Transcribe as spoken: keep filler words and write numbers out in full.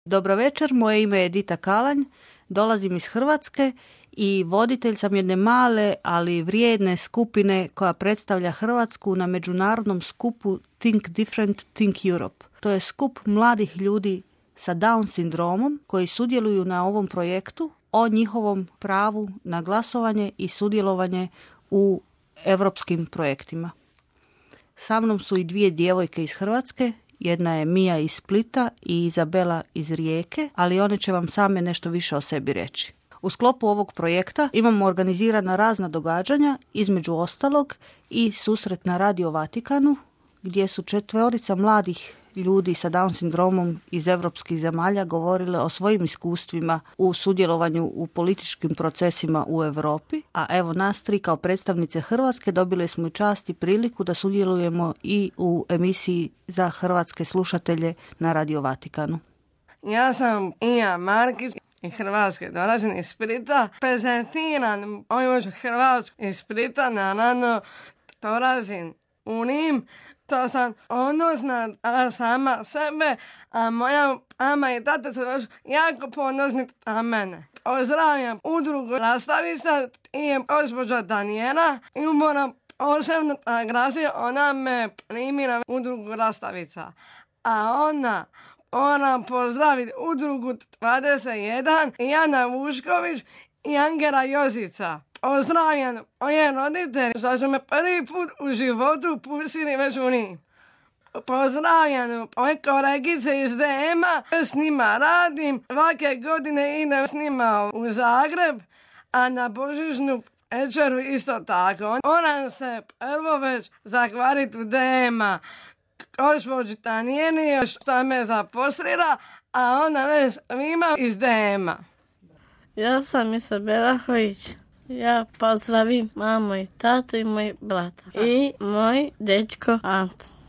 Dobro večer, moje ime je Dita Kalanj, dolazim iz Hrvatske i voditelj sam jedne male, ali vrijedne skupine koja predstavlja Hrvatsku na međunarodnom skupu Think Different, Think Europe. To je skup mladih ljudi sa Down sindromom koji sudjeluju na ovom projektu o njihovom pravu na glasovanje i sudjelovanje u europskim projektima. Sa mnom su i dvije djevojke iz Hrvatske. Jedna je Mija iz Splita i Izabela iz Rijeke, ali one će vam same nešto više o sebi reći. U sklopu ovog projekta imamo organizirana razna događanja, između ostalog i susret na Radio Vatikanu, gdje su četvorica mladih ljudi sa Down sindromom iz europskih zemalja govorile o svojim iskustvima u sudjelovanju u političkim procesima u Europi, a evo nas tri kao predstavnice Hrvatske dobile smo i čast i priliku da sudjelujemo i u emisiji za hrvatske slušatelje na Radio Vatikanu. Ja sam Ija Markić i Hrvatske, dolazim iz Splita. Prezentiram ovu Hrvatsku iz Splita, naravno dolazim u Rim. To sam odnosna sama sebe, a moja mama i tata su jako ponosni na mene. Pozdravljam udrugu Lastavica i gospođa Danijela i moram posebno naglasiti, ona me primila udrugu Lastavica. A ona moram pozdraviti udrugu dvadeset jedan, Jana Vušković i Angela Josica. Pozdravljam moje roditelje, što su me prvi put u životu pustili već u njih. Pozdravljam moje kolegice iz D M-a, s njima radim, svake godine idem s njima u Zagreb, a na božićnu večeru isto tako. Moram se prvo već zahvaliti u D M-a gospođi Tanijeni što me zaposlila, a ona već svima iz D M-a. Ja sam Izabela Hojić. Ja pozdravim mamu i tatu i moj brata. I moj dečko Anto.